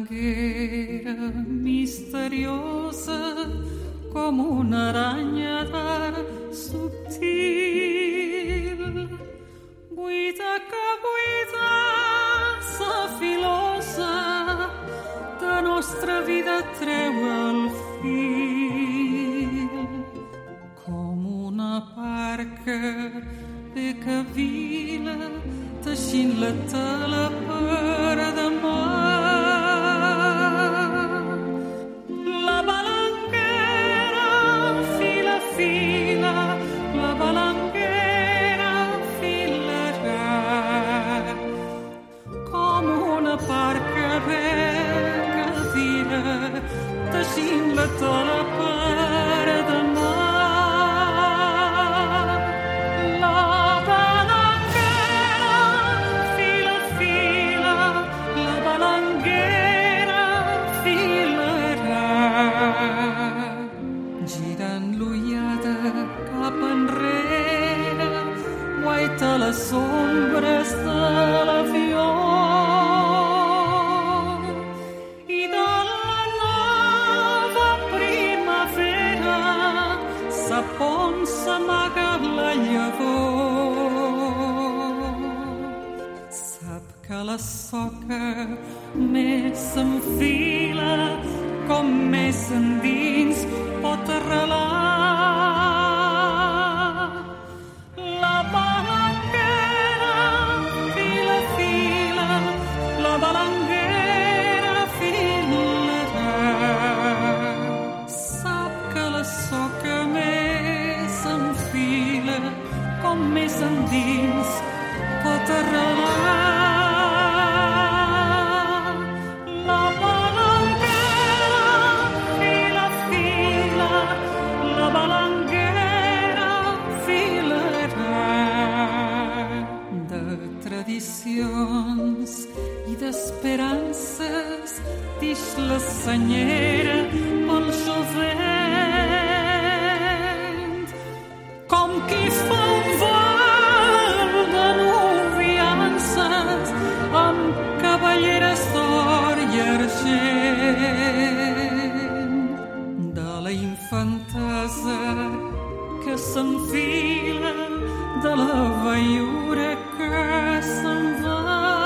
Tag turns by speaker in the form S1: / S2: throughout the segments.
S1: balanguera misteriosa com una aranya d'art subtil. Buida que buida, sa filosa, de nostra vida treu el fil. Com una barca bé que vila, teixint la tela per demà. La balanguera fila, fila, la balanguera filarà. Com una barca bé que vila, teixint la tela per demà. Les ombres de l'avió i de la nova primavera sap on s'amaga la llavor. Sap que la soca més s'enfila com més endins pot arrelar. Com més endins pot arrelar. La balanguera fila, fila, la balanguera filarà. De tradicions i d'esperances dix la senyera pel jovent. Com qui fa un vol de noviances amb cavalleres d'or i argent. De la infantesa que s'enfila, de la veiura que se'n va.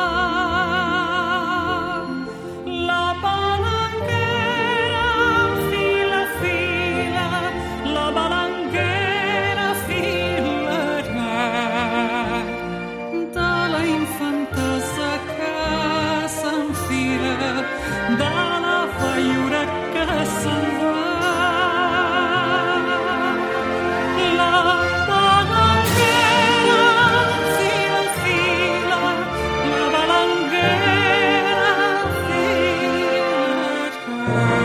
S1: La balanguera fila, fila, la balanguera filarà. De la infantesa que s'enfila, de la veiura que se'n va. La balanguera fila, fila, la balanguera filarà.